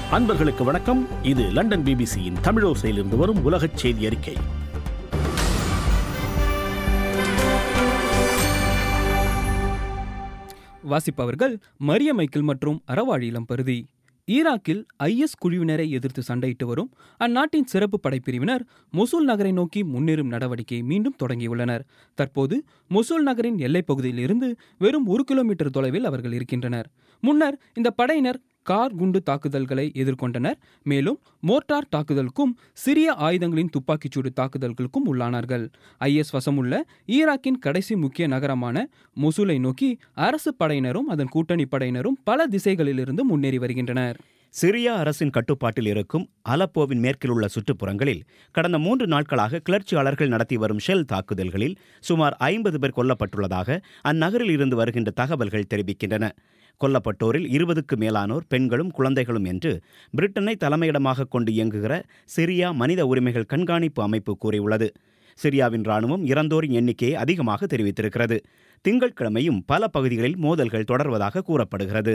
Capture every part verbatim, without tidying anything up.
அன்பர்களுக்கு வணக்கம். இது லண்டன் பிபிசியின் தமிழோசையிலிருந்து வரும் உலகச் செய்தி அறிக்கை. வாசிப்பவர்கள் மரிய மைக்கேல் மற்றும் அறவாழி இளம்பருதி. ஈராக்கில் ஐஎஸ் குழுவினரை எதிர்த்து சண்டையிட்டு வரும் அந்நாட்டின் சிறப்பு படைப்பிரிவினர் மொசூல் நகரை நோக்கி முன்னேறும் நடவடிக்கையை மீண்டும் தொடங்கியுள்ளனர். தற்போது மொசூல் நகரின் எல்லைப் பகுதியில் இருந்து வெறும் ஒரு கிலோமீட்டர் தொலைவில் அவர்கள் இருக்கின்றனர். முன்னர் இந்த படையினர் கார் குண்டு தாக்குதல்களை எதிர்கொண்டனர். மேலும் மோர்டார் தாக்குதலுக்கும் சிறிய ஆயுதங்களின் துப்பாக்கிச்சூடு தாக்குதல்களுக்கும் உள்ளானார்கள். ஐஎஸ் வசமுள்ள ஈராக்கின் கடைசி முக்கிய நகரமான மொசூலை நோக்கி அரசு படையினரும் அதன் கூட்டணி படையினரும் பல திசைகளிலிருந்து முன்னேறி வருகின்றனர். சிரியா அரசின் கட்டுப்பாட்டில் இருக்கும் அலப்போவின் மேற்கில் உள்ள சுற்றுப்புறங்களில் கடந்த மூன்று நாட்களாக கிளர்ச்சியாளர்கள் நடத்தி வரும் ஷெல் தாக்குதல்களில் சுமார் ஐம்பது பேர் கொல்லப்பட்டுள்ளதாக அந்நகரில் இருந்து வருகின்ற தகவல்கள் தெரிவிக்கின்றன. கொல்லப்பட்டோரில் இருபதுக்கு மேலானோர் பெண்களும் குழந்தைகளும் என்று பிரிட்டனை தலைமையிடமாக கொண்டு இயங்குகிற சிரியா மனித உரிமைகள் கண்காணிப்பு அமைப்பு கூறியுள்ளது. சிரியாவின் இராணுவம் இறந்தோரின் எண்ணிக்கையை அதிகமாக தெரிவித்திருக்கிறது. திங்கட்கிழமையும் பல பகுதிகளில் மோதல்கள் தொடர்வதாக கூறப்படுகிறது.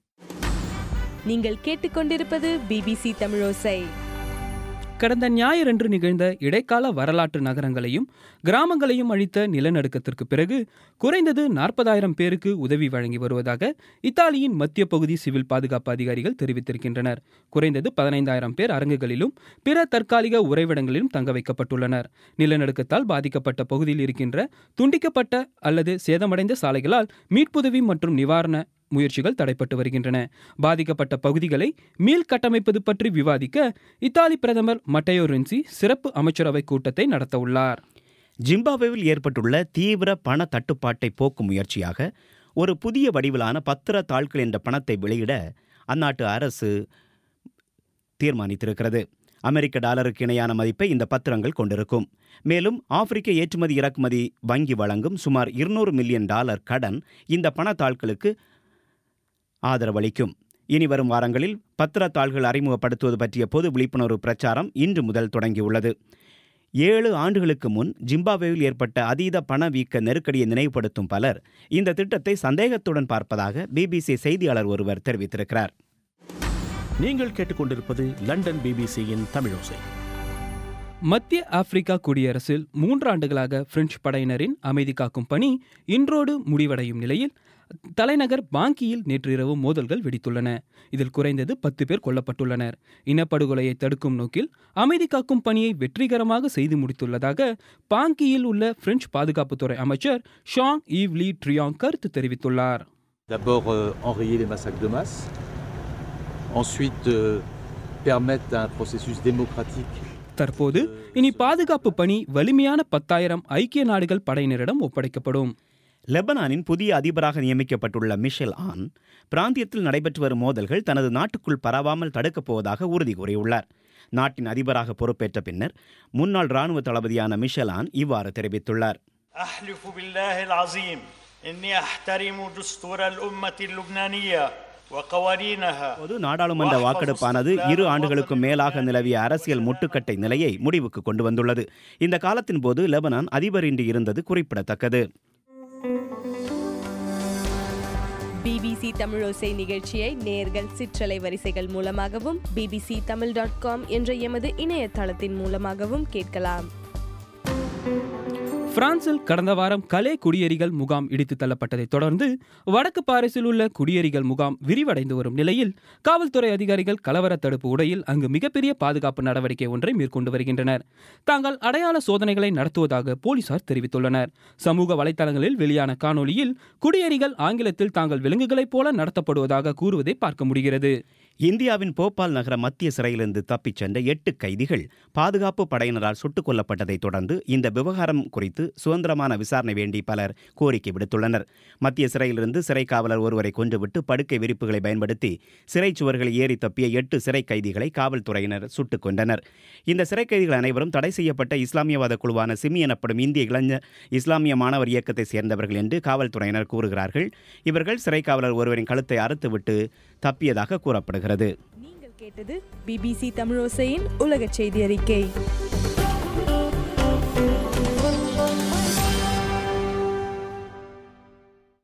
நீங்கள் கேட்டுக்கொண்டிருப்பது பிபிசி தமிழோசை. கடந்த ஞாயிறன்று நிகழ்ந்த இடைக்கால வரலாற்று நகரங்களையும் கிராமங்களையும் அழித்த நிலநடுக்கத்திற்கு பிறகு குறைந்தது நாற்பதாயிரம் பேருக்கு உதவி வழங்கி வருவதாக இத்தாலியின் மத்திய பகுதி சிவில் பாதுகாப்பு அதிகாரிகள் தெரிவித்திருக்கின்றனர். குறைந்தது பதினைந்தாயிரம் பேர் அரங்குகளிலும் பிற தற்காலிக உறைவிடங்களிலும் தங்க வைக்கப்பட்டுள்ளனர். நிலநடுக்கத்தால் பாதிக்கப்பட்ட பகுதியில் இருக்கின்ற துண்டிக்கப்பட்ட அல்லது சேதமடைந்த சாலைகளால் மீட்புதவி மற்றும் நிவாரண முயற்சிகள் தடைப்பட்டு வருகின்றன. பாதிக்கப்பட்ட பகுதிகளை மீள் கட்டமைப்பது பற்றி விவாதிக்க இத்தாலி பிரதமர் மட்டேயோ ரென்சி சிறப்பு அமைச்சரவை கூட்டத்தை நடத்த உள்ளார். ஜிம்பாப்வேவில் ஏற்பட்டுள்ள தீவிர பண தட்டுப்பாட்டை போக்கும் முயற்சியாக ஒரு புதிய வடிவிலான பத்திர தாள்கள் என்ற பணத்தை வெளியிட அந்நாட்டு அரசு தீர்மானித்திருக்கிறது. அமெரிக்க டாலருக்கு இணையான மதிப்பை இந்த பத்திரங்கள் கொண்டிருக்கும். மேலும் ஆப்பிரிக்க ஏற்றுமதி இறக்குமதி வங்கி வழங்கும் சுமார் இருநூறு மில்லியன் டாலர் கடன் இந்த பணத்தாள்களுக்கு ஆதரவளிக்கும். இனி வரும் வாரங்களில் பத்திரத்தாள்கள் அறிமுகப்படுத்துவது பற்றிய பொது விழிப்புணர்வு பிரச்சாரம் இன்று முதல் தொடங்கியுள்ளது. ஏழு ஆண்டுகளுக்கு முன் ஜிம்பாப்வேவில் ஏற்பட்ட அதீத பணவீக்க நெருக்கடியை நினைவுபடுத்தும் பலர் இந்த திட்டத்தை சந்தேகத்துடன் பார்ப்பதாக பிபிசி செய்தியாளர் ஒருவர் தெரிவித்திருக்கிறார். நீங்கள் கேட்டுக்கொண்டிருப்பது லண்டன் பிபிசியின் தமிழோசை. மத்திய ஆப்பிரிக்கா குடியரசில் மூன்று ஆண்டுகளாக பிரெஞ்சு படையினரின் அமைதி காக்கும் பணி இன்றோடு முடிவடையும் நிலையில் தலைநகர் பாங்கியில் நேற்றிரவு மோதல்கள் வெடித்துள்ளன. இதில் குறைந்தது பத்து பேர் கொல்லப்பட்டுள்ளனர். இனப்படுகொலையை தடுக்கும் நோக்கில் அமைதி காக்கும் பணியை வெற்றிகரமாக செய்து முடித்துள்ளதாக பாங்கியில் உள்ள பிரெஞ்சு பாதுகாப்புத்துறை அமைச்சர் ஷாங் ஈவ் லீ ட்ரியாங் கருத்து தெரிவித்துள்ளார். D'abord euh, enrayer les massacres de masse, ensuite euh, permettre un processus démocratique. தற்போது இனி பாதுகாப்பு பணி வலிமையான பத்தாயிரம் ஐக்கிய நாடுகள் படையினரிடம் ஒப்படைக்கப்படும். லெபனானின் புதிய அதிபராக நியமிக்கப்பட்டுள்ள மிஷேல் ஆன் பிராந்தியத்தில் நடைபெற்று வரும் மோதல்கள் தனது நாட்டுக்குள் பரவாமல் தடுக்கப் போவதாக உறுதி கூறியுள்ளார். நாட்டின் அதிபராக பொறுப்பேற்ற பின்னர் முன்னாள் ராணுவ தளபதியான மிஷேல் ஆன் இவ்வாறு தெரிவித்துள்ளார். பொது நாடாளுமன்ற வாக்கெடுப்பானது இரு ஆண்டுகளுக்கும் மேலாக நிலவிய அரசியல் முட்டுக்கட்டை நிலையை முடிவுக்கு கொண்டு வந்துள்ளது. இந்த காலத்தின் போது லெபனான் அதிபரின்றி இருந்தது குறிப்பிடத்தக்கது. பிபிசி தமிழோசை நிகழ்ச்சியை நேர்கள் சிற்றலை வரிசைகள் மூலமாகவும் பிபிசி தமிழ் டாட் காம் என்ற எமது இணையதளத்தின் மூலமாகவும் கேட்கலாம். பிரான்சில் கடந்த வாரம் கலே குடியேறிகள் முகாம் இடித்து தள்ளப்பட்டதை தொடர்ந்து வடக்கு பாரிஸில் உள்ள குடியேறிகள் முகாம் விரிவடைந்து வரும் நிலையில் காவல்துறை அதிகாரிகள் கலவர தடுப்பு உடையில் அங்கு மிகப்பெரிய பாதுகாப்பு நடவடிக்கை ஒன்றை மேற்கொண்டு வருகின்றனர். தாங்கள் அடையாள சோதனைகளை நடத்துவதாக போலீசார் தெரிவித்துள்ளனர். சமூக வலைதளங்களில் வெளியான காணொலியில் குடியேறிகள் ஆங்கிலத்தில் தாங்கள் விலங்குகளைப் போல நடத்தப்படுவதாக கூறுவதை பார்க்க முடிகிறது. இந்தியாவின் போபால் நகர மத்திய சிறையிலிருந்து தப்பிச் சென்ற எட்டு கைதிகள் பாதுகாப்பு படையினரால் சுட்டுக் கொல்லப்பட்டதை தொடர்ந்து இந்த விவகாரம் குறித்து சுதந்திரமான விசாரணை வேண்டி பலர் கோரிக்கை விடுத்துள்ளனர். மத்திய சிறையிலிருந்து சிறை காவலர் ஒருவரை கொன்றுவிட்டு படுக்கை விரிப்புகளை பயன்படுத்தி சிறை சுவர்களை ஏறி தப்பிய எட்டு சிறை கைதிகளை காவல்துறையினர் சுட்டுக் கொண்டனர். இந்த சிறை கைதிகள் அனைவரும் தடை செய்யப்பட்ட இஸ்லாமியவாத குழுவான சிமி எனப்படும் இந்திய இளைஞர் இஸ்லாமிய மாணவர் இயக்கத்தை சேர்ந்தவர்கள் என்று காவல்துறையினர் கூறுகிறார்கள். இவர்கள் சிறை காவலர் ஒருவரின் கழுத்தை அறுத்துவிட்டு தப்பியதாக கூறப்படுகிறது. நீங்கள் கேட்டது பிபிசி தமிழோசையின் உலக செய்தி அறிக்கை.